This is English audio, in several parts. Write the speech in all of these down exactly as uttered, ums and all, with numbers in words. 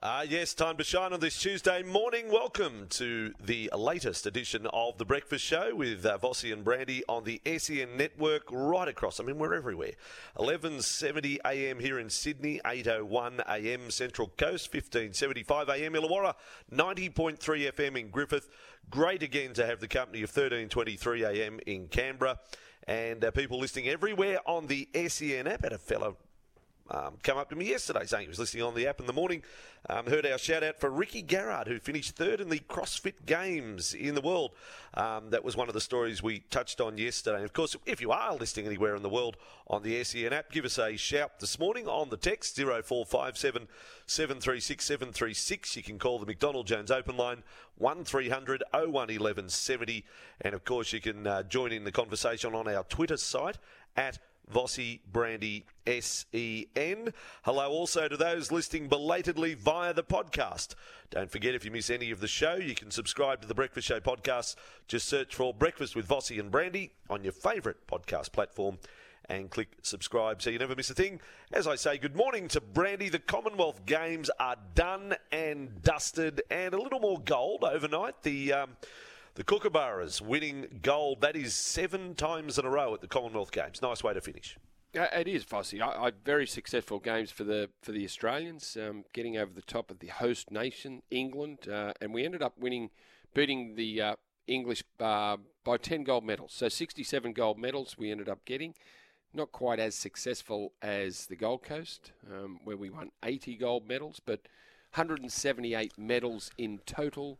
Uh, yes, time to shine on this Tuesday morning. Welcome to the latest edition of The Breakfast Show with uh, Vossi and Brandy on the S E N network right across. I mean, we're everywhere. eleven seventy a m here in Sydney, eight oh one a m Central Coast, fifteen seventy-five a m Illawarra, ninety point three F M in Griffith. Great again to have the company of thirteen twenty-three a m in Canberra. And uh, people listening everywhere on the S E N app. Had a fellow Um, come up to me yesterday saying he was listening on the app in the morning. Um, heard our shout out for Ricky Garrard, who finished third in the CrossFit Games in the world. Um, that was one of the stories we touched on yesterday. And of course, if you are listening anywhere in the world on the S E N app, give us a shout this morning on the text zero four five seven, seven three six, seven three six. You can call the McDonald Jones open line one three hundred, oh one, eleven seventy. And of course, you can uh, join in the conversation on our Twitter site at Vossi Brandy S E N. Hello also to those listening belatedly via the podcast. Don't forget, if you miss any of the show, you can subscribe to the Breakfast Show podcast. Just search for Breakfast with Vossi and Brandy on your favourite podcast platform and click subscribe so you never miss a thing. As I say, good morning to Brandy. The Commonwealth Games are done and dusted, and a little more gold overnight. The um, The Kookaburras winning gold. That is seven times in a row at the Commonwealth Games. Nice way to finish. Uh, it is, Vossi. I, I, very successful games for the for the Australians, um, getting over the top of the host nation, England, uh, and we ended up winning, beating the uh, English uh, by ten gold medals. So sixty-seven gold medals we ended up getting. Not quite as successful as the Gold Coast, um, where we won eighty gold medals, but one hundred seventy-eight medals in total.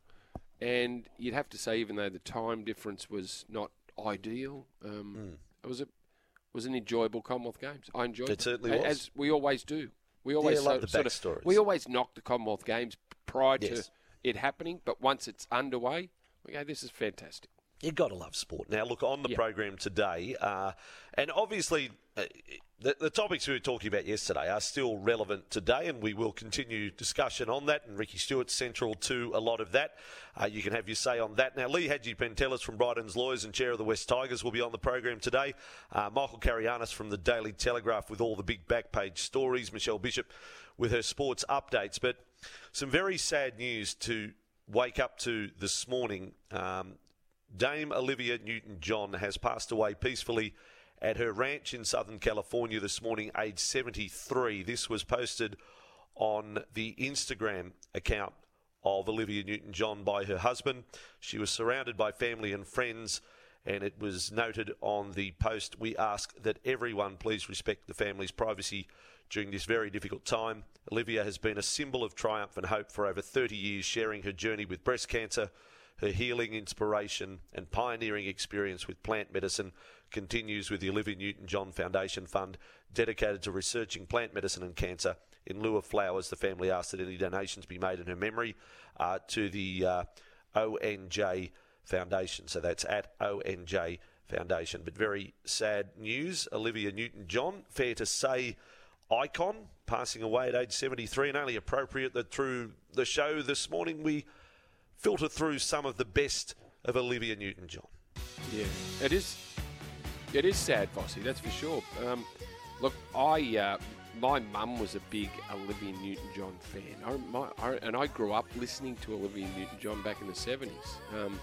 And you'd have to say, even though the time difference was not ideal, um, mm. it was a was an enjoyable Commonwealth Games. I enjoyed it. It certainly was. As we always do. We always yeah, love so, the sort backstories. of, we always knock the Commonwealth Games prior yes. to it happening, but once it's underway, we go, this is fantastic. You've got to love sport. Now, look, on the yep. program today, uh, and obviously uh, the, the topics we were talking about yesterday are still relevant today, and we will continue discussion on that, and Ricky Stewart's central to a lot of that. Uh, you can have your say on that. Now, Lee Hadji-Pentelis from Brighton's Lawyers and chair of the West Tigers will be on the program today. Uh, Michael Carianis from the Daily Telegraph with all the big back page stories. Michelle Bishop with her sports updates. But some very sad news to wake up to this morning. Um, Dame Olivia Newton-John has passed away peacefully at her ranch in Southern California this morning, aged seventy-three. This was posted on the Instagram account of Olivia Newton-John by her husband. She was surrounded by family and friends, and it was noted on the post, "We ask that everyone please respect the family's privacy during this very difficult time. Olivia has been a symbol of triumph and hope for over thirty years, sharing her journey with breast cancer. Her healing, inspiration and pioneering experience with plant medicine continues with the Olivia Newton-John Foundation Fund, dedicated to researching plant medicine and cancer. In lieu of flowers, the family asked that any donations be made in her memory uh, to the uh, O N J Foundation." So that's at O N J Foundation. But very sad news. Olivia Newton-John, fair to say, icon, passing away at age seventy-three, and only appropriate that through the show this morning we filter through some of the best of Olivia Newton-John. Yeah, it is. It is sad, Vossi, that's for sure. Um, look, I, uh, my mum was a big Olivia Newton-John fan, I, my, I, and I grew up listening to Olivia Newton-John back in the seventies. Um,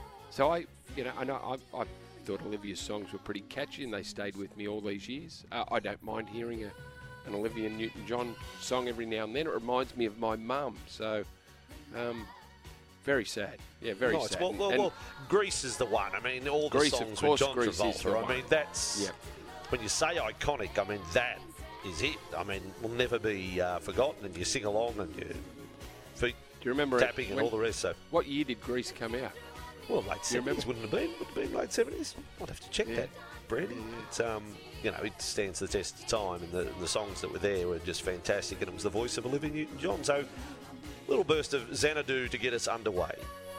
so I, you know, I know I, I thought Olivia's songs were pretty catchy, and they stayed with me all these years. Uh, I don't mind hearing a, an Olivia Newton-John song every now and then. It reminds me of my mum, so. Um, Very sad. Yeah, very nice. sad. Well, well, well, Grease is the one. I mean, all the Grease, songs with John Grease Travolta. I mean, that's... Yep. When you say iconic, I mean, that is it. I mean, will never be uh, forgotten, and you sing along and you feet Do you remember tapping it, and when, all the rest. So, what year did Grease come out? Well, late seventies wouldn't have been. Would have been late seventies. I'd have to check yeah. that, Brandy. Yeah. It's, um, you know, it stands the test of time, and the, and the songs that were there were just fantastic, and it was the voice of Olivia Newton-John. So, little burst of Xanadu to get us underway.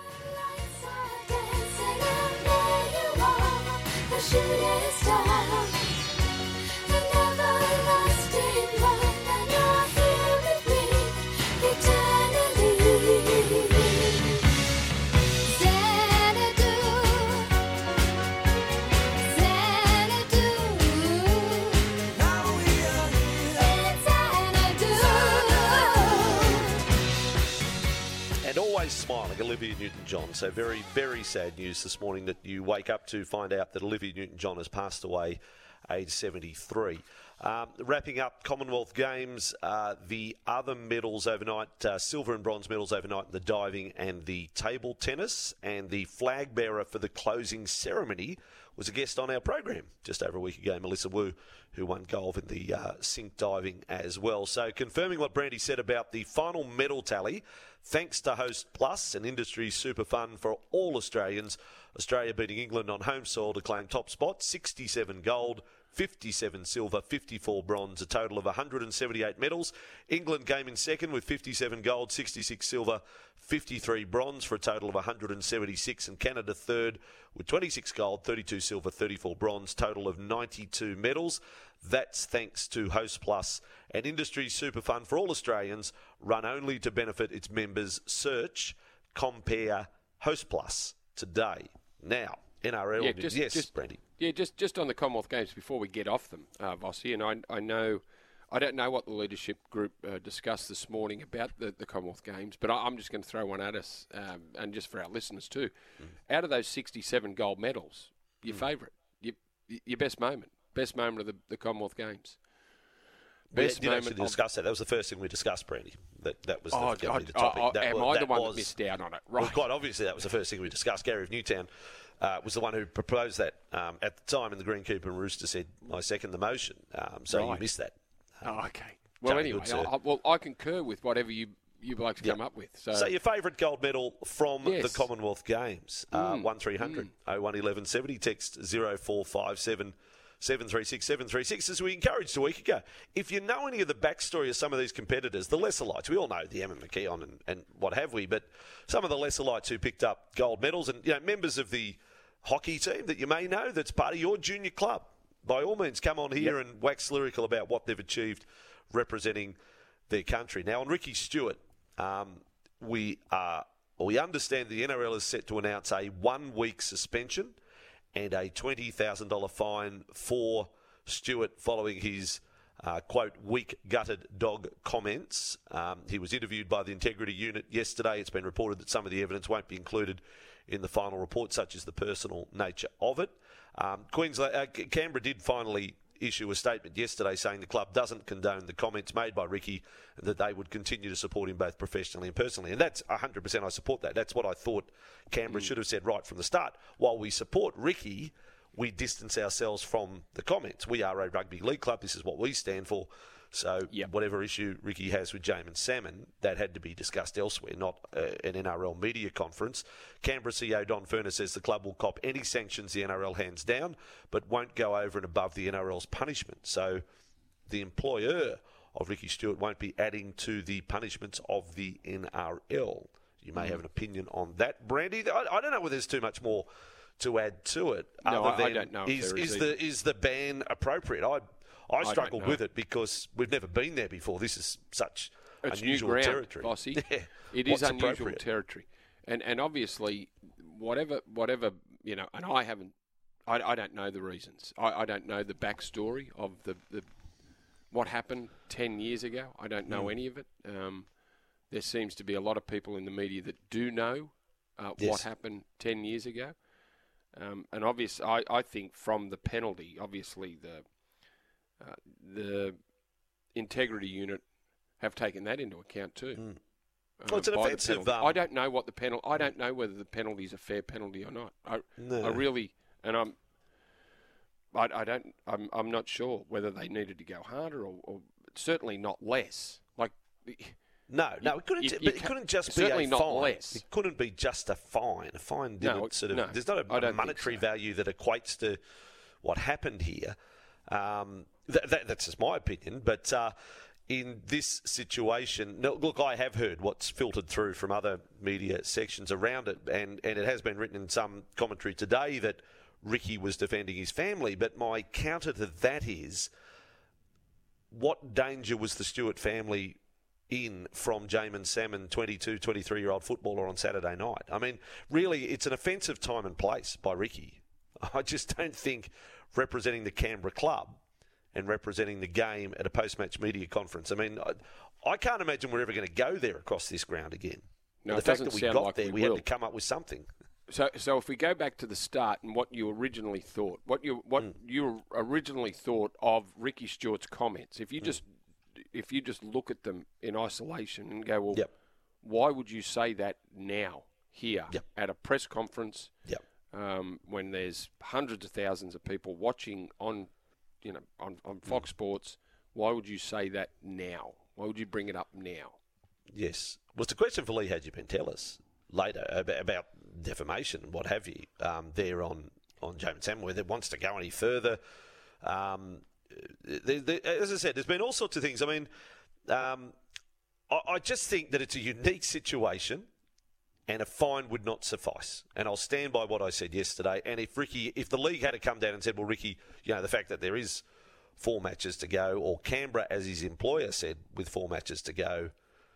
Shooting star, the everlasting love, and you're here with me eternally. Xanadu, Xanadu, now we are here in Xanadu. And always smiling, Olivia Newton-John. So very, very sad news this morning that you wake up to find out that Olivia Newton-John has passed away, age seventy-three. Um, wrapping up Commonwealth Games, uh, the other medals overnight, uh, silver and bronze medals overnight in the diving and the table tennis. And the flag bearer for the closing ceremony was a guest on our program just over a week ago, Melissa Wu, who won gold in the uh, sink diving as well. So confirming what Brandy said about the final medal tally, thanks to Host Plus, an industry super fund for all Australians. Australia beating England on home soil to claim top spot, sixty-seven gold, fifty-seven silver, fifty-four bronze, a total of one hundred seventy-eight medals. England came in second with fifty-seven gold, sixty-six silver, fifty-three bronze for a total of one hundred seventy-six, and Canada third with twenty-six gold, thirty-two silver, thirty-four bronze, total of ninety-two medals. That's thanks to Host Plus, an industry super fund for all Australians, run only to benefit its members. Search, compare Host Plus today. Now, N R L. Yeah, just, yes, just, Brandy. Yeah, just just on the Commonwealth Games before we get off them, uh, Vossi, and I, I know, I don't know what the leadership group uh, discussed this morning about the, the Commonwealth Games, but I, I'm just going to throw one at us, um, and just for our listeners too. Mm. Out of those sixty-seven gold medals, your mm. favourite, your, your best moment, best moment of the, the Commonwealth Games. Best we did actually discuss that. That was the first thing we discussed, Brandy. That that was the, oh, the I, topic. I, that am was, I the one was, that missed out on it? Right. Well, quite obviously, that was the first thing we discussed. Gary of Newtown uh, was the one who proposed that um, at the time, and the Greenkeeper and Rooster said, "I second the motion." Um, so right. you missed that. Um, oh, okay. Well, anyway, I, I, well, I concur with whatever you you blokes yep. come up with. So, so your favourite gold medal from yes. the Commonwealth Games? Uh, mm. one three hundred mm. oh one eleven seventy. Text zero four five seven. seven three six, seven three six, as we encouraged a week ago. If you know any of the backstory of some of these competitors, the lesser lights, we all know the Emma McKeon and, and what have we, but some of the lesser lights who picked up gold medals and, you know, members of the hockey team that you may know that's part of your junior club, by all means, come on here yep. and wax lyrical about what they've achieved representing their country. Now, on Ricky Stewart, um, we are, well, we understand the N R L is set to announce a one-week suspension and a twenty thousand dollars fine for Stewart following his, uh, quote, weak-gutted dog comments. Um, he was interviewed by the Integrity Unit yesterday. It's been reported that some of the evidence won't be included in the final report, such as the personal nature of it. Um, Queensland, uh, Canberra did finally issue a statement yesterday saying the club doesn't condone the comments made by Ricky and that they would continue to support him both professionally and personally. And that's one hundred percent I support that. That's what I thought Canberra mm. should have said right from the start. While we support Ricky, we distance ourselves from the comments. We are a rugby league club. This is what we stand for. So yep. whatever issue Ricky has with Jamin Salmon, that had to be discussed elsewhere, not uh, an N R L media conference. Canberra C E O Don Furner says the club will cop any sanctions the N R L hands down, but won't go over and above the N R L's punishment. So the employer of Ricky Stewart won't be adding to the punishments of the N R L. You may mm. have an opinion on that, Brandy. I, I don't know whether there's too much more to add to it. No, other I, than I don't know. Is, is is the is the ban appropriate? I I struggled with it because we've never been there before. This is such it's unusual new ground, territory. Bossy. Yeah. It is unusual territory, and and obviously, whatever whatever you know, and I haven't, I, I don't know the reasons. I, I don't know the backstory of the, the what happened ten years ago. I don't know mm. any of it. Um, there seems to be a lot of people in the media that do know uh, yes. what happened ten years ago, um, and obviously, I, I think from the penalty, obviously the Uh, the Integrity Unit have taken that into account too. Mm. Uh, well, it's an offensive. Um, I don't know what the penalty. I don't know whether the penalty is a fair penalty or not. I, no. I really, and I'm, I, I don't. I'm, I'm not sure whether they needed to go harder or, or certainly not less. Like, no, no, it couldn't. You, but you it couldn't just be certainly a not fine. Less. It couldn't be just a fine. A fine didn't no, sort of. No, there's not a, a monetary so. value that equates to what happened here. Um, th- that, that's just my opinion, but uh, in this situation, no, look, I have heard what's filtered through from other media sections around it, and, and it has been written in some commentary today that Ricky was defending his family, but my counter to that is, what danger was the Stewart family in from Jamin Salmon, twenty-two, twenty-three-year-old footballer on Saturday night? I mean, really, it's an offensive time and place by Ricky. I just don't think representing the Canberra club and representing the game at a post-match media conference. I mean, I, I can't imagine we're ever going to go there across this ground again. No, the it fact doesn't that we sound got like there, we we, will. had to come up with something. So, so if we go back to the start and what you originally thought, what you what Mm. you originally thought of Ricky Stewart's comments, if you just if you just look at them in isolation and go, well, Yep. why would you say that now here Yep. at a press conference Yep. um, when there's hundreds of thousands of people watching on, you know, on, on Fox Sports? Why would you say that now? Why would you bring it up now? Yes. Was the question for Lee Hadjipentelis later about, about defamation and what have you um, there on, on James Salmon, whether it wants to go any further. Um, there, there, as I said, there's been all sorts of things. I mean, um, I, I just think that it's a unique situation and a fine would not suffice. And I'll stand by what I said yesterday. And if Ricky, if the league had to come down and said, well, Ricky, you know, the fact that there is four matches to go, or Canberra, as his employer said, with four matches to go,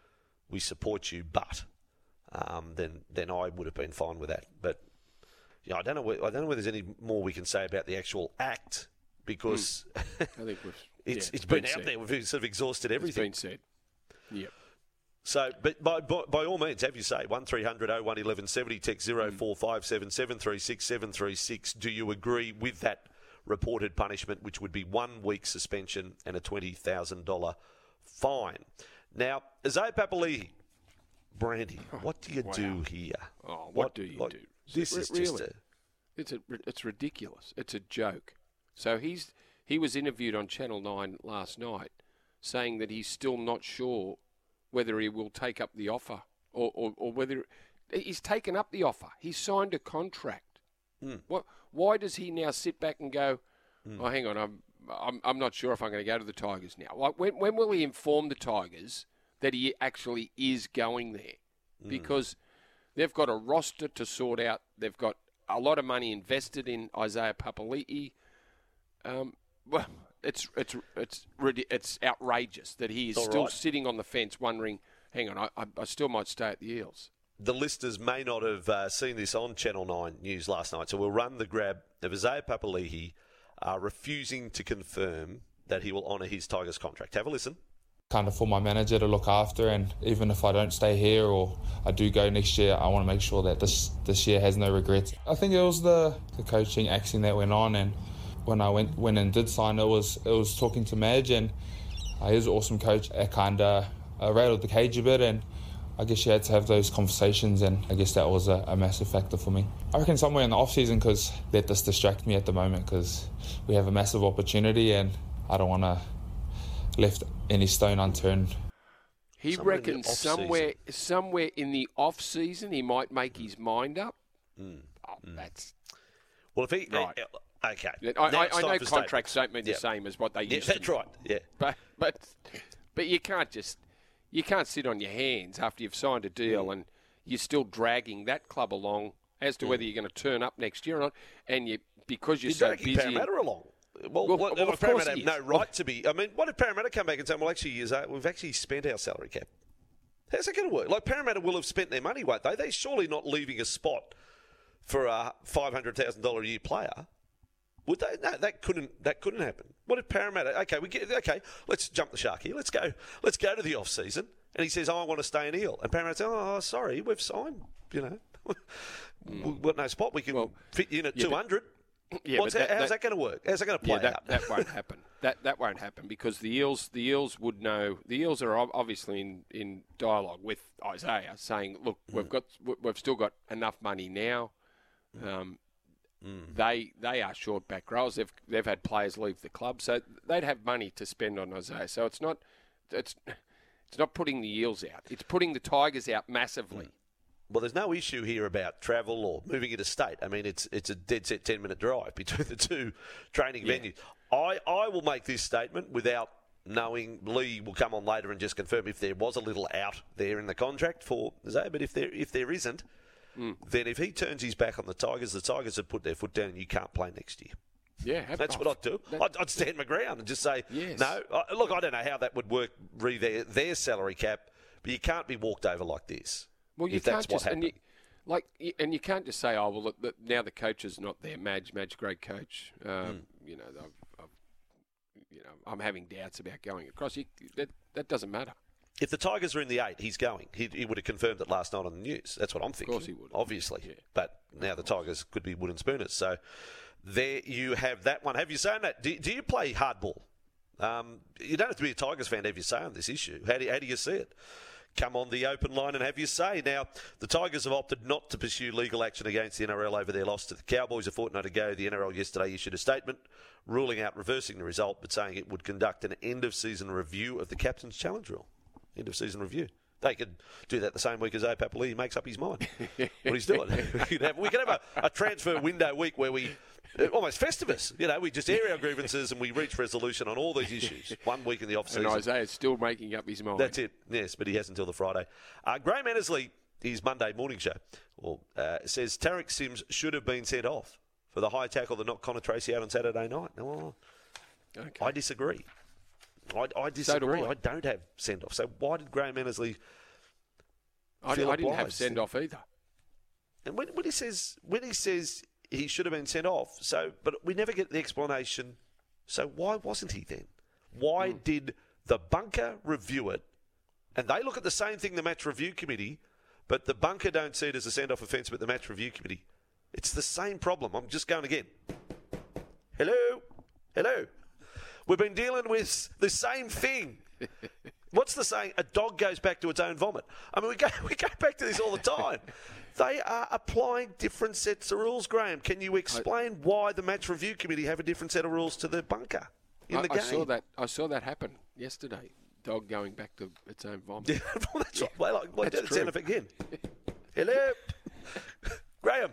we support you, but um, then then I would have been fine with that. But yeah, I don't know. Where, I don't know whether there's any more we can say about the actual act because I think we've, it's yeah, it's been, been out said. there. We've sort of exhausted It's everything. been said. Yep. So, but by, by, by all means, have you say one three hundred oh one eleven seventy, text zero four five seven seven three six seven three six. Do you agree with that reported punishment, which would be one week suspension and a twenty thousand dollars fine? Now, Isaiah Papali'i, Brandy, what do you wow. do here? Oh, what, do you like, do? This Re- is just really? a... It's a, it's ridiculous. It's a joke. So he's he was interviewed on Channel nine last night, saying that he's still not sure whether he will take up the offer or, or, or whether he's taken up the offer. He's signed a contract. Mm. What? Why does he now sit back and go, mm. "Oh, hang on, I'm I'm I'm not sure if I'm going to go to the Tigers now." Like when when will he inform the Tigers that he actually is going there? Mm. Because they've got a roster to sort out. They've got a lot of money invested in Isaiah Papali'i. Um, well, it's it's it's it's outrageous that he is All still right. sitting on the fence, wondering, "Hang on, I, I, I still might stay at the Eels." The listeners may not have uh, seen this on Channel nine News last night, so we'll run the grab of Isaiah Papali'i uh, refusing to confirm that he will honour his Tigers contract. Have a listen. Kind of for my manager to look after, and even if I don't stay here or I do go next year, I want to make sure that this this year has no regrets. I think it was the, the coaching action that went on, and when I went went and did sign, it was it was talking to Madge, and uh, he's an awesome coach. It kind of uh, rattled the cage a bit, and I guess you had to have those conversations, and I guess that was a, a massive factor for me. I reckon somewhere in the off season, because let this distract me at the moment, because we have a massive opportunity, and I don't want to left any stone unturned. He Somewhere in the reckons off-season. somewhere somewhere in the off season he might make his mind up. Mm. Oh, that's Well, if he... Right. Uh, okay. I, Now I, it's I time know for contracts statements. don't mean Yeah. the same as what they Yeah, used that's to. right. Yeah. But but but you can't just you can't sit on your hands after you've signed a deal Mm. and you're still dragging that club along as to whether you're going to turn up next year or not, and you because you're, You're so dragging busy. and- Parramatta along. Well, Well, what, well, well, of Parramatta course he have no is. right to be... I mean, what if Parramatta come back and say, well, actually, is that, we've actually spent our salary cap? How's that going to work? Like, Parramatta will have spent their money, won't they? They're surely not leaving a spot for a five hundred thousand dollars a year player. Would they? No, that couldn't. That couldn't happen. What if Parramatta? Okay, we get. Okay, let's jump the shark here. Let's go. Let's go to the off season. And he says, "Oh, I want to stay in Eel." And Parramatta says, "Oh, sorry, we've signed. You know, we've got no spot. We can Well, fit you in at yeah, two but- hundred." Yeah, What's but that, how's that, going to work? How's that going to play Yeah, that, out? that won't happen. That that won't happen because the Eels the Eels would know. The Eels are ob- obviously in, in dialogue with Isaiah, saying, "Look, we've got we- we've still got enough money now." Um, They they are short back rows. They've they've had players leave the club, so they'd have money to spend on Isaiah. So it's not it's it's not putting the Eels out. It's putting the Tigers out massively. Well, there's no issue here about travel or moving interstate. I mean, it's it's a dead set ten minute drive between the two training Yeah. venues. I, I will make this statement without knowing. Lee will come on later and just confirm if there was a little out there in the contract for Zay. But if there if there isn't, Mm. then if he turns his back on the Tigers, the Tigers have put their foot down and you can't play next year. Yeah, have, That's oh, what I'd do. that- I'd, I'd stand my ground and just say, Yes. no. I, look, I don't know how that would work re their, their salary cap, but you can't be walked over like this. Well, you if can't that's what just and you, happened. like y- and you can't just say, "Oh, well, look, the, now the coach is not there." Madge, Madge, great coach. Um, Mm. You know, I've, I've, you know, I'm having doubts about going across. You, that that doesn't matter. If the Tigers are in the eight, he's going. He, he would have confirmed it last night on the news. That's what I'm thinking. Of course he would. Obviously. Yeah. But now the Tigers could be wooden spooners. So there you have that one. Have you seen that? Do, do you play hardball? Um, you don't have to be a Tigers fan to have your say on this issue. How do, how do you see it? Come on the open line and have your say. Now, the Tigers have opted not to pursue legal action against the N R L over their loss to the Cowboys a fortnight ago. The N R L yesterday issued a statement ruling out reversing the result, but saying it would conduct an end-of-season review of the captain's challenge rule. End-of-season review. They could do that the same week as A. Papali'i makes up his mind what he's doing. we could have, we could have a, a transfer window week where we, almost Festivus, you know, we just air our grievances and we reach resolution on all these issues. One week in the off-season. And Isaiah's still making up his mind. That's it, yes, but he has until the Friday. Uh, Graham Annesley, his Monday morning show, well, uh, says Tarek Sims should have been sent off for the high tackle that knocked Connor Tracy out on Saturday night. No, Okay. I disagree. I, I disagree. I. I don't have send-off. So why did Graham Annesley I, feel I didn't have obliged? send off either. And when, when he says when he says he should have been sent off, so but we never get the explanation. So why wasn't he then? Why Hmm. did the bunker review it? And they look at the same thing, the match review committee, but the bunker don't see it as a send-off offence, but the match review committee. It's the same problem. I'm just going again. Hello, hello. We've been dealing with the same thing. What's the saying? A dog goes back to its own vomit. I mean, we go we go back to this all the time. They are applying different sets of rules, Graham. Can you explain why the match review committee have a different set of rules to the bunker in I, the I game? saw that. I saw that happen yesterday. Dog going back to its own vomit. Yeah, well, that's right. Well, like, well, That's do the sound true. effect again. Hello, Graham.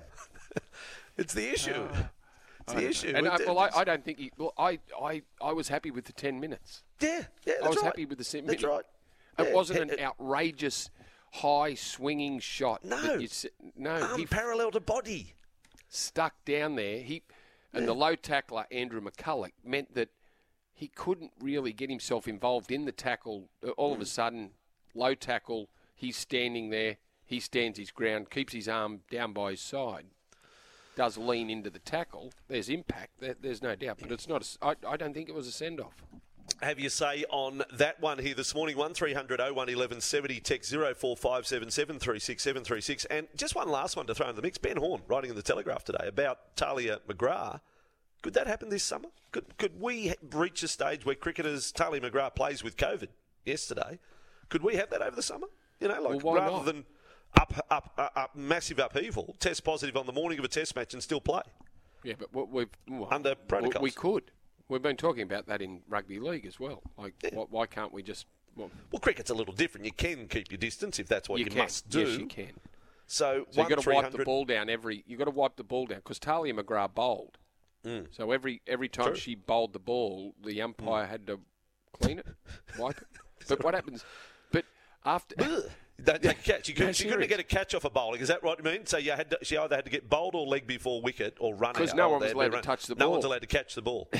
It's the issue. it's the issue. And I, It- well, I, it's- I don't think. He, well, I, I, I was happy with the ten minutes. yeah, yeah, that's I was right. happy with the ten That's minutes. right. It Yeah, wasn't it- an it- outrageous, high swinging shot. No. that you s- no. He Unparalleled to body. stuck down there. He and the low tackler Andrew McCulloch meant that he couldn't really get himself involved in the tackle. Uh, All of a sudden, low tackle. He's standing there. He stands his ground, keeps his arm down by his side. Does lean into the tackle. There's impact. There, there's no doubt. But it's not. A s I I don't think it was a send off. Have your say on that one here this morning. one three hundred oh one eleven seventy, text zero four five seven seven three six seven three six. And just one last one to throw in the mix. Ben Horn writing in the Telegraph today about Talia McGrath. Could that happen this summer? Could could we reach a stage where cricketers, Talia McGrath plays with COVID yesterday? Could we have that over the summer? You know, like Well, why rather not? than up, up, up, up, massive upheaval, test positive on the morning of a test match and still play. Yeah, but what we've well, Under we- protocols. we could. We've been talking about that in rugby league as well. Like, Yeah. why, why can't we just? Well, Well, cricket's a little different. You can keep your distance if that's what you, you can. must do. Yes, you can. So, So one you've got to wipe the 300 ball down every. You've got to wipe the ball down because Talia McGrath bowled. So every every time True. she bowled the ball, the umpire had to clean it, wipe it. But what happens? But after Ugh. Don't take a catch. You couldn't, No, she couldn't serious. get a catch off a bowling. Is that what you mean? So you had to, she either had to get bowled or leg before wicket or run out. 'Cause no Oh, one was they'd allowed be to run- touch the No one's ball. allowed to catch the ball.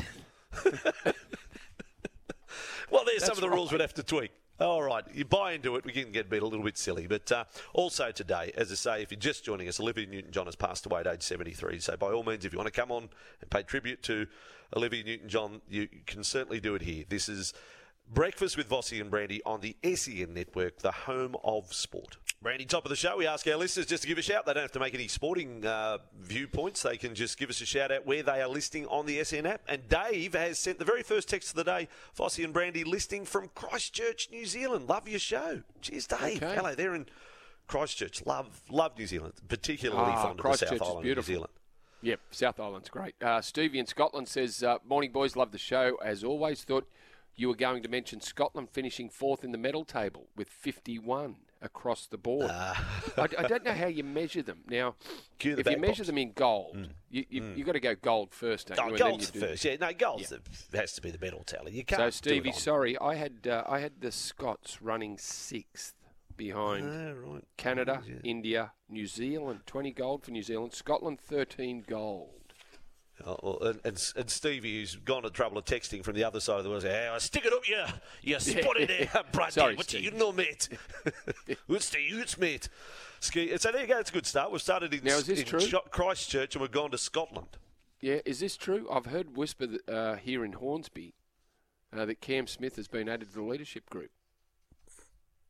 Well, there's some That's of the rules right. we'd have to tweak. All right, you buy into it, we can get a bit- a little bit silly. But uh, also today, as I say, if you're just joining us, Olivia Newton-John has passed away at age seventy-three. So by all means, if you want to come on and pay tribute to Olivia Newton-John, you can certainly do it here. This is Breakfast with Vossi and Brandy on the S E N Network, the home of sport. Brandy, top of the show, we ask our listeners just to give a shout. They don't have to make any sporting uh, viewpoints. They can just give us a shout out where they are listing on the S E N app. And Dave has sent the very first text of the day, Vossi and Brandy listing from Christchurch, New Zealand. Love your show. Cheers, Dave. Okay. Hello, they're in Christchurch. Love love New Zealand, particularly Ah, fond of the Christchurch South is Island of New beautiful. Zealand. Yep, South Island's great. Uh, Stevie in Scotland says, uh, morning boys, love the show. As always, thought you were going to mention Scotland finishing fourth in the medal table with fifty-one across the board. I, I don't know how you measure them. Now, Cue the if you measure bagpipes. them in gold, you, you, you've got to go gold first, don't Oh, you? And then gold's you do- first. Yeah, no, gold's the, has to be the medal tally. You can't So, do it Stevie, on- sorry, I had uh, I had the Scots running sixth behind Oh, right. Canada, Yeah. India, New Zealand. twenty gold for New Zealand. Scotland, thirteen gold. Oh, well, and, and, and Stevie, who's gone to trouble of texting from the other side of the world, says, hey, stick it up, you, you spotted there, Brad. Sorry, What Steve. you know, mate? What's the utes, mate? Ski- So there you go. It's a good start. We've started in, Now, is this in true? Sho- Christchurch and we've gone to Scotland. Yeah, is this true? I've heard whisper that, uh, here in Hornsby uh, that Cam Smith has been added to the leadership group.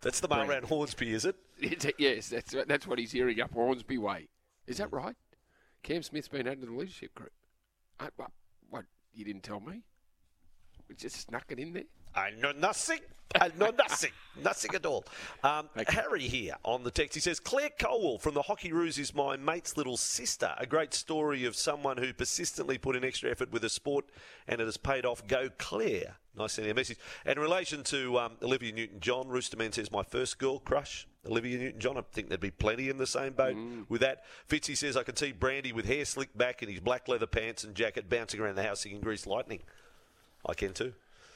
That's the mail around Hornsby, is it? It's, yes, that's that's what he's hearing up Hornsby way. Is that right? Cam Smith's been added to the leadership group. I, what, what? You didn't tell me? We just snuck it in there? I know nothing. I know nothing. Nothing at all. Um, Harry here on the text. He says, Claire Colwell from the Hockey Roos is my mate's little sister. A great story of someone who persistently put in extra effort with a sport and it has paid off. Go Claire. Nice sending a message. And in relation to um, Olivia Newton-John, Roosterman says, my first girl crush, Olivia Newton-John. I think there'd be plenty in the same boat mm. with that. Fitzy says, I can see Brandy with hair slicked back and his black leather pants and jacket bouncing around the house singing Grease Lightning. I can too.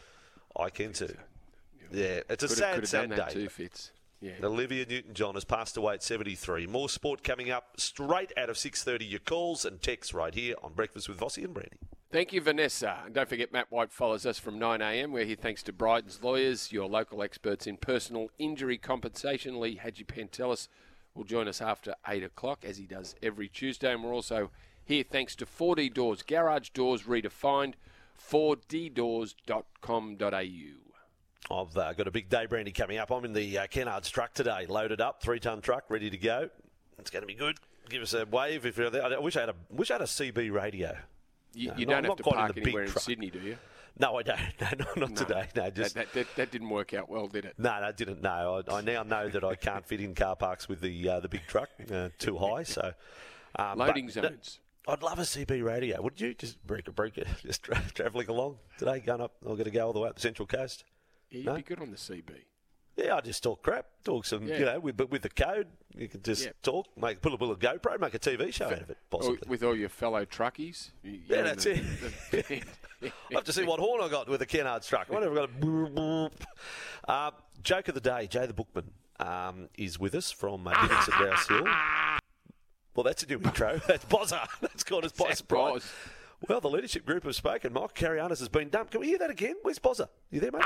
I can too. Yeah, it's a could sad, have, could sad have done that day. too, Fitz. Yeah. Olivia Newton-John has passed away at seventy-three. More sport coming up straight out of six thirty. Your calls and texts right here on Breakfast with Vossi and Brandy. Thank you, Vanessa. And don't forget, Matt White follows us from nine a.m. We're here thanks to Bryden's Lawyers, your local experts in personal injury compensation. Lee Hadjipantelis will join us after eight o'clock, as he does every Tuesday. And we're also here thanks to four D Doors, garage doors redefined, four d doors dot com dot a u. I've uh, got a big day, Brandy, coming up. I'm in the uh, Kennards truck today, loaded up, three-ton truck, ready to go. It's going to be good. Give us a wave if you're there. I wish I had a, wish I had a C B radio. You, no, you not, don't have not to quite park in the anywhere big in truck. Sydney, do you? No, I don't. No, no not No. today. No, just That, that, that didn't work out well, did it? no, no, didn't. No, I, I now know that I can't fit in car parks with the uh, the big truck uh, too high. So um, Loading but, zones. No, I'd love a C B radio. Wouldn't you? Just break a break it, just tra- travelling along today, going up. I'm going to go all the way up the Central Coast. Yeah, you'd No? be good on the C B. Yeah, I just talk crap, talk some, Yeah. you know, with, but with the code, you can just Yeah. talk, make put a little GoPro, make a T V show out of it, possibly. Or with all your fellow truckies. You- Yeah, you're in that's the- it. the- I'll have to see what horn I got with the Kennards truck. Whatever, got a boop, boop. Uh, joke of the day, Jay the Bookman um, is with us from uh, Dinnocks at Rouse Hill. Well, that's a new intro. That's Bozza. That's caught us by That's surprise. Boz. Well, the leadership group have spoken. Mike Carianis has been dumped. Can we hear that again? Where's Bozza? You there, mate?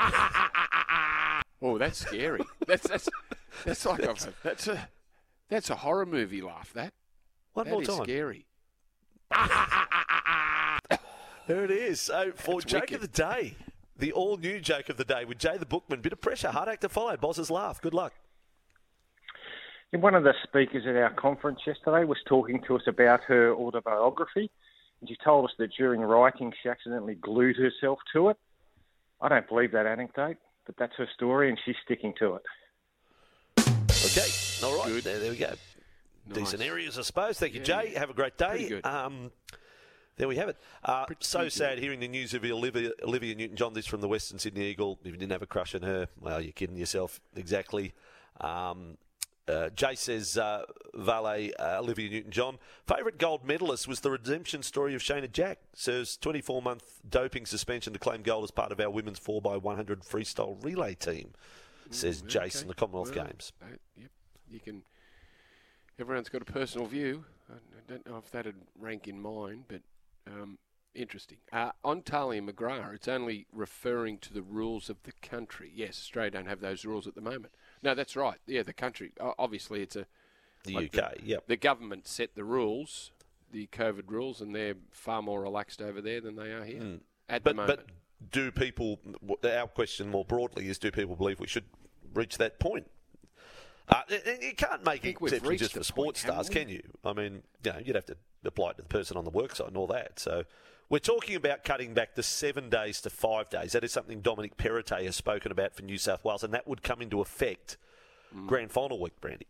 Oh, that's scary. That's that's that's like a that's a that's a horror movie laugh. That One that more is time. scary. There it is. So for That's joke wicked. of the day, the all-new joke of the day with Jay the Bookman. Bit of pressure, hard act to follow. Boss's laugh. Good luck. One of the speakers at our conference yesterday was talking to us about her autobiography, and she told us that during writing she accidentally glued herself to it. I don't believe that anecdote, but that's her story, and she's sticking to it. Okay. All right. Good. There, there we go. Nice. Decent areas, I suppose. Thank you, Yeah, Jay. yeah. Have a great Pretty day. good. Um, there we have it. Uh, Pretty so good. sad hearing the news of Olivia, Olivia Newton-John, this from the Western Sydney Eagle. If you didn't have a crush on her, well, you're kidding yourself. Exactly. Um, uh, Jay says, uh, Valet, uh, Olivia Newton-John. Favourite gold medalist was the redemption story of Shayna Jack. Serves twenty-four-month doping suspension to claim gold as part of our women's four by one hundred freestyle relay team, says Mm, Jason, okay. the Commonwealth Well, Games. uh, yep. You can. Everyone's got a personal view. I, I don't know if that'd rank in mine, but um, interesting. Uh, on Talia McGrath, it's only referring to the rules of the country. Yes, Australia don't have those rules at the moment. No, that's right. Yeah, the country. O- Obviously, it's a The like U K, yep. the government set the rules, the COVID rules, and they're far more relaxed over there than they are here at the But, moment. but do people, our question more broadly is, do people believe we should reach that point? Uh, and- and you can't make think we've exceptions reached just the for sports point, haven't stars, we? can you? I mean, you know, you'd have to apply it to the person on the work site and all that. So we're talking about cutting back the seven days to five days. That is something Dominic Perrottet has spoken about for New South Wales, and that would come into effect Mm. grand final week, Brandy.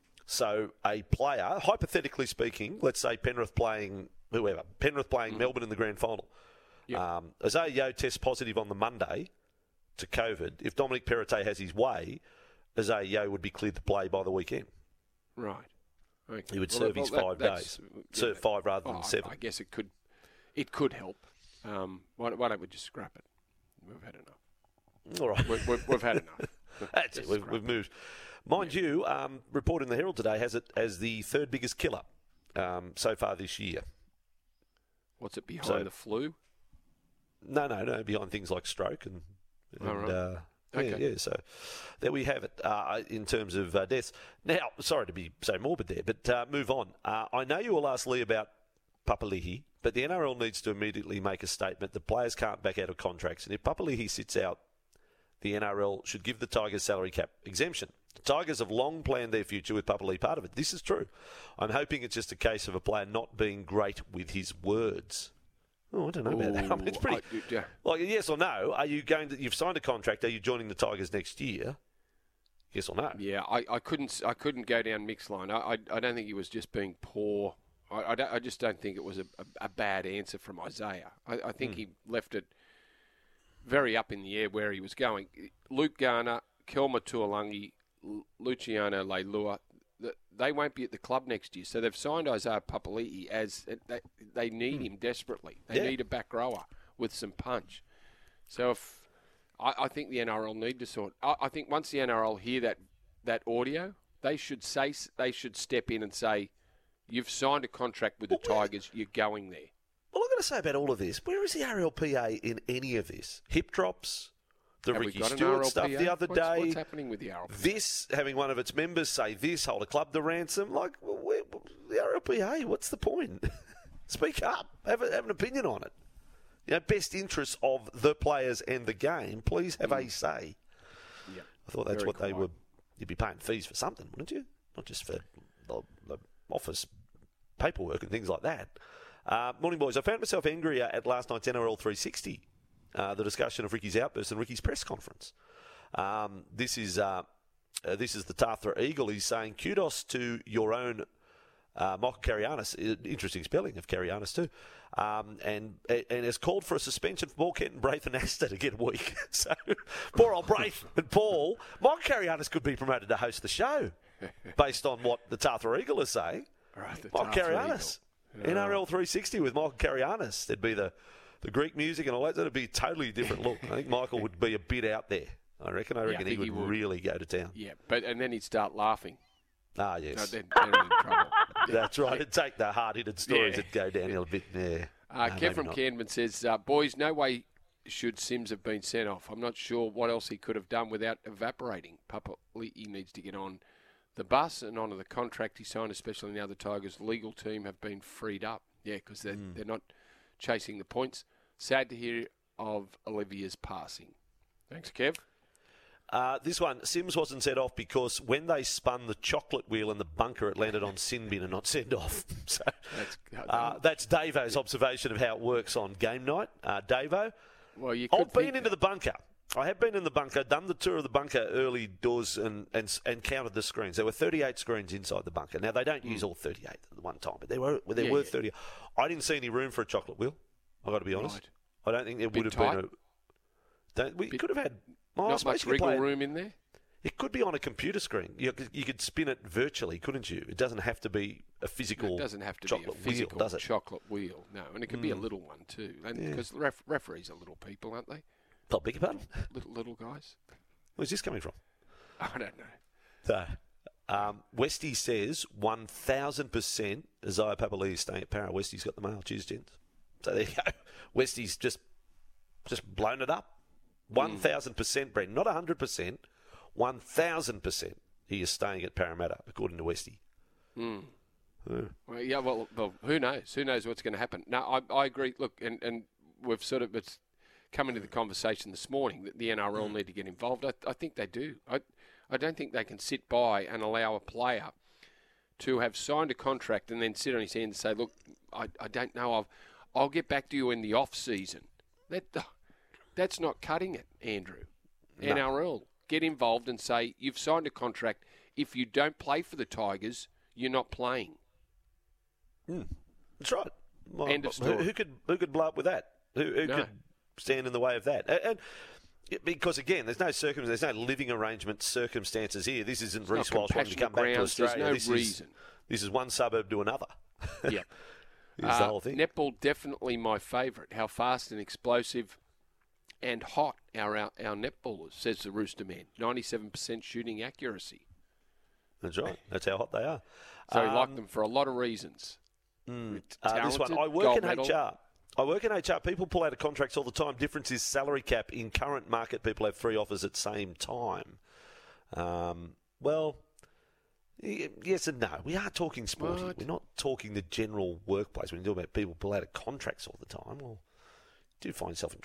So a player, hypothetically speaking, let's say Penrith playing whoever, Penrith playing Melbourne in the grand final. Mm. Yep. Um, Isaiah Yeo tests positive on the Monday to COVID. If Dominic Perrottet has his way, Isaiah Yeo would be cleared to play by the weekend. right. Okay. He would Well, serve well, his that- five that's- days. yeah, Serve five rather than well, I- seven. I guess it could, it could help. Um, why, why don't we just scrap it? We've had enough. All right. We, we, we've had enough. That's it. Just We've, scrap we've it. moved. Mind you, um, report in the Herald today has it as the third biggest killer um, so far this year. What's it behind So- the flu? No, no, no. Behind things like stroke and, and Oh, right. uh, Okay. yeah, yeah. So there we have it uh, in terms of uh, deaths. Now, sorry to be so morbid there, but uh, move on. Uh, I know you will ask Lee about Papali'i, but the N R L needs to immediately make a statement. The players can't back out of contracts, and if Papali'i sits out the N R L should give the Tigers salary cap exemption. The Tigers have long planned their future with Papali'i part of it. This is true. I'm hoping it's just a case of a player not being great with his words. Oh, I don't know about that. I mean, it's pretty. I- yeah. Like, yes or no? Are you going to? You've signed a contract. Are you joining the Tigers next year? Yes or no? Yeah, I, I couldn't I couldn't go down Mick's line. I, I, I don't think he was just being poor. I, I, don't, I just don't think it was a, a, a bad answer from Isaiah. I, I think he left it very up in the air where he was going. Luke Garner, Kelma Tuolangi, L- Luciano Leilua, th- they won't be at the club next year. So they've signed Isaiah Papali'i as they, they need him desperately. They Yeah. need a back rower with some punch. So if I, I think the N R L need to sort. I, I think once the N R L hear that that audio, they should say they should step in and say, "You've signed a contract with the Well, where- Tigers. You're going there." Well, I've got to say about all of this, where is the R L P A in any of this? Hip drops, the Have we Ricky got an Stewart R L P A? stuff the other what's, day. What's happening with the R L P A? This, having one of its members say this, hold a club to ransom. Like, where, the R L P A, what's the point? Speak up. Have, a, have an opinion on it. You know, best interests of the players and the game, please have a say. Yep. I thought that's Very what they quiet. would. You'd be paying fees for something, wouldn't you? Not just for the, the office paperwork and things like that. Uh, morning, boys. I found myself angrier at last night's N R L three sixty, uh, the discussion of Ricky's outburst and Ricky's press conference. Um, this is uh, uh, this is the Tathra Eagle. He's saying kudos to your own uh, Michael Karianis. Interesting spelling of Karianis too. Um, and and has called for a suspension for Paul Kent and Braith and Astor to get a week. So poor old Braith and Paul. Michael Karianis could be promoted to host the show based on what the Tathra Eagle is saying. Right, the Michael Tathra Karianis. Eagle. N R L three sixty with Michael Karianis. There'd be the, the Greek music and all that. That'd be a totally different look. I think Michael would be a bit out there. I reckon. I I reckon he, think would he would. really go to town. Yeah, but and then he'd start laughing. Ah, No, yes. then they're in trouble. That's right. It'd take the hard-hitted stories Yeah. that go downhill a bit. Yeah. Uh, No, Kev maybe from not. Canberra says, uh, boys, no way should Sims have been sent off. I'm not sure what else he could have done without evaporating. Papali'i needs to get on the bus and onto the contract he signed, especially now the Tigers' legal team have been freed up. Yeah, because they're, Hmm. they're not chasing the points. Sad to hear of Olivia's passing. Thanks, Kev. Uh, this one, Sims wasn't sent off because when they spun the chocolate wheel in the bunker, it landed on sin bin and not sent off. So That's, uh, that's Davo's observation of how it works on game night. Uh, Davo, well, you could I've been think into the bunker. I have been in the bunker, done the tour of the bunker early doors and, and, and counted the screens. There were thirty-eight screens inside the bunker. Now, they don't use all thirty-eight at one time, but there were there Yeah, were yeah. thirty. I didn't see any room for a chocolate wheel, I've got to be honest. Right. I don't think there Bit would have tight? been a... Don't, we Bit- could have had... Oh, I not suppose much you could wriggle play it- room in there. It could be on a computer screen. You could, you could spin it virtually, couldn't you? It doesn't have to be a physical It doesn't have to chocolate be a physical wheel, does it? chocolate wheel. No, and it could be a little one too. And Yeah. because ref- referees are little people, aren't they? Oh, beg your pardon? Little little guys. Where's this coming from? I don't know. So, um, Westy says one thousand percent Isaiah Papali'i is staying at Para. Westy's got the mail. Cheers, gents. So there you go. Westy's just just blown it up. one thousand percent, Brent. Not one hundred percent. one thousand percent he is staying at Parramatta, according to Westy. Mm. Yeah. Well, yeah. Well, well, who knows? Who knows what's going to happen? No, I, I agree. Look, and, and we've sort of it's come into the conversation this morning that the N R L need to get involved. I, I think they do. I, I don't think they can sit by and allow a player to have signed a contract and then sit on his hand and say, "Look, I, I don't know. I've, I'll get back to you in the off season." That that's not cutting it, Andrew. N R L, get involved and say you've signed a contract. If you don't play for the Tigers, you're not playing. That's right. Well, End of who, story. who could who could blow up with that? Who, who No. could stand in the way of that? And, and it- because again, there's no circum, there's no living arrangement circumstances here. This isn't not Reece Walsh wanting to come back to compassionate grounds, there's Australia. no this reason. is this is one suburb to another. Yep. Is Uh, the whole thing. Netball definitely my favourite. How fast and explosive and hot are our, our netballers, says the Rooster Man. ninety-seven percent shooting accuracy. That's right. That's how hot they are. So we Um, like them for a lot of reasons. Uh, this one, Talented, I work gold in medal. H R. I work in H R. People pull out of contracts all the time. Difference is salary cap. In current market, people have three offers at the same time. Um, well, y- yes and no. We are talking sporting. What? We're not talking the general workplace. When you talk about people pull out of contracts all the time, well, you do find yourself in trouble.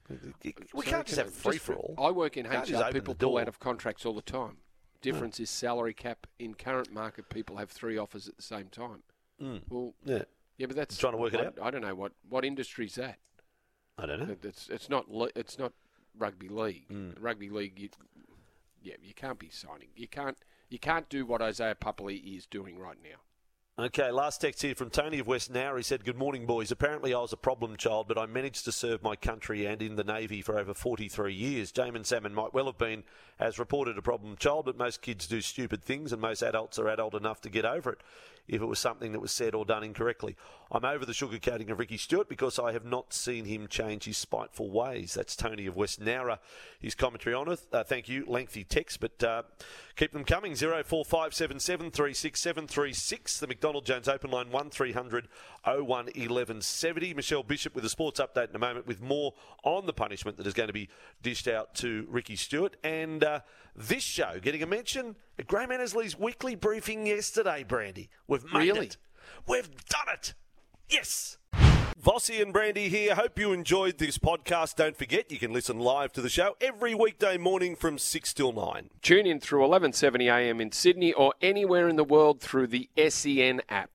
We So can't just can have I- free for all. I work in Can't H just R. open People the pull door. out of contracts all the time. Difference is salary cap. In current market, people have three offers at the same time. Mm. Well, Yeah, yeah, but that's Trying to work it I, out? I don't know what what industry's that. I don't know. It- It's it's not le- it's not rugby league. Mm. Rugby league, you, yeah, you can't be signing. You can't you can't do what Isaiah Pupley is doing right now. Okay, last text here from Tony of West Nowra. He said, good morning, boys. Apparently I was a problem child, but I managed to serve my country and in the Navy for over forty-three years. Jamin Salmon might well have been, as reported, a problem child, but most kids do stupid things and most adults are adult enough to get over it if it was something that was said or done incorrectly. I'm over the sugarcoating of Ricky Stewart because I have not seen him change his spiteful ways. That's Tony of West Nowra. His commentary on it. Uh, thank you. Lengthy text, but uh, keep them coming. zero four five seven seven three six seven three six. The McDonald Jones open line one three hundred oh one eleven seventy. Michelle Bishop with a sports update in a moment with more on the punishment that is going to be dished out to Ricky Stewart. And uh, this show getting a mention at Graham Annesley's weekly briefing yesterday, Brandy. We've made Really? it. We've done it. Yes. Vossi and Brandy here. Hope you enjoyed this podcast. Don't forget, you can listen live to the show every weekday morning from six till nine. Tune in through eleven seventy a m in Sydney or anywhere in the world through the S E N app.